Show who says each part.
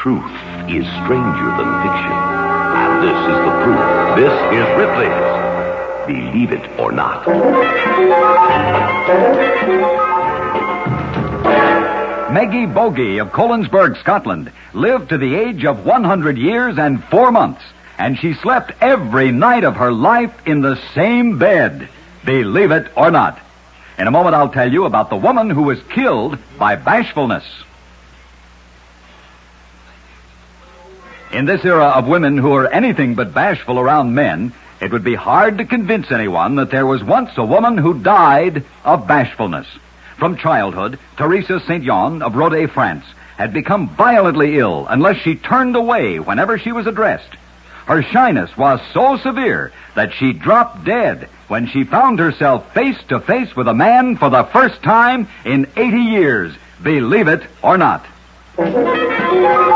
Speaker 1: Truth is stranger than fiction. And this is the proof. This is Ripley's Believe It or Not.
Speaker 2: Meggie Bogey of Collinsburg, Scotland, lived to the age of 100 years and 4 months, and she slept every night of her life in the same bed. Believe it or not. In a moment, I'll tell you about the woman who was killed by bashfulness. In this era of women who are anything but bashful around men, it would be hard to convince anyone that there was once a woman who died of bashfulness. From childhood, Teresa St. John of Rodez, France, had become violently ill unless she turned away whenever she was addressed. Her shyness was so severe that she dropped dead when she found herself face to face with a man for the first time in 80 years. Believe it or not.